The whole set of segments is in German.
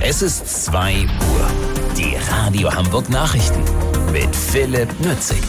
Es ist 2 Uhr. Die Radio Hamburg Nachrichten mit Philipp Nützig.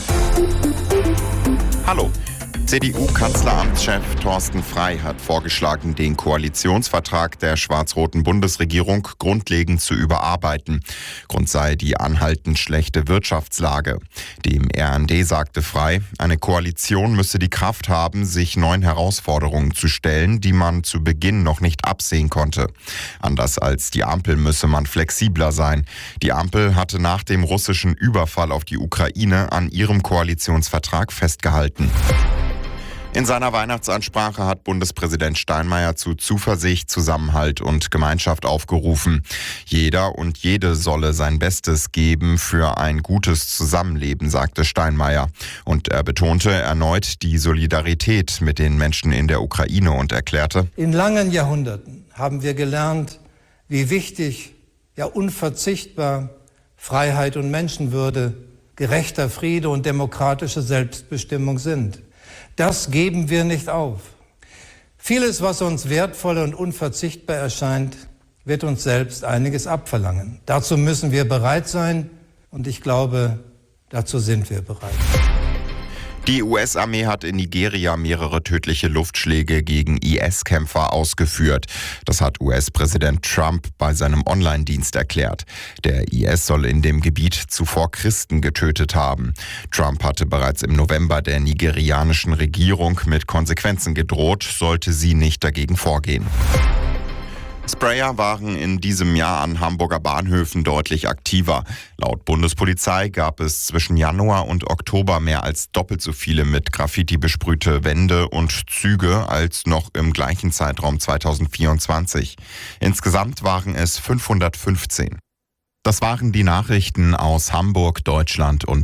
Hallo. CDU-Kanzleramtschef Thorsten Frey hat vorgeschlagen, den Koalitionsvertrag der schwarz-roten Bundesregierung grundlegend zu überarbeiten. Grund sei die anhaltend schlechte Wirtschaftslage. Dem RND sagte Frey, eine Koalition müsse die Kraft haben, sich neuen Herausforderungen zu stellen, die man zu Beginn noch nicht absehen konnte. Anders als die Ampel müsse man flexibler sein. Die Ampel hatte nach dem russischen Überfall auf die Ukraine an ihrem Koalitionsvertrag festgehalten. In seiner Weihnachtsansprache hat Bundespräsident Steinmeier zu Zuversicht, Zusammenhalt und Gemeinschaft aufgerufen. Jeder und jede solle sein Bestes geben für ein gutes Zusammenleben, sagte Steinmeier. Und er betonte erneut die Solidarität mit den Menschen in der Ukraine und erklärte: In langen Jahrhunderten haben wir gelernt, wie wichtig, ja unverzichtbar Freiheit und Menschenwürde, gerechter Friede und demokratische Selbstbestimmung sind. Das geben wir nicht auf. Vieles, was uns wertvoll und unverzichtbar erscheint, wird uns selbst einiges abverlangen. Dazu müssen wir bereit sein und ich glaube, dazu sind wir bereit. Die US-Armee hat in Nigeria mehrere tödliche Luftschläge gegen IS-Kämpfer ausgeführt. Das hat US-Präsident Trump bei seinem Online-Dienst erklärt. Der IS soll in dem Gebiet zuvor Christen getötet haben. Trump hatte bereits im November der nigerianischen Regierung mit Konsequenzen gedroht, sollte sie nicht dagegen vorgehen. Sprayer waren in diesem Jahr an Hamburger Bahnhöfen deutlich aktiver. Laut Bundespolizei gab es zwischen Januar und Oktober mehr als doppelt so viele mit Graffiti besprühte Wände und Züge als noch im gleichen Zeitraum 2024. Insgesamt waren es 515. Das waren die Nachrichten aus Hamburg, Deutschland und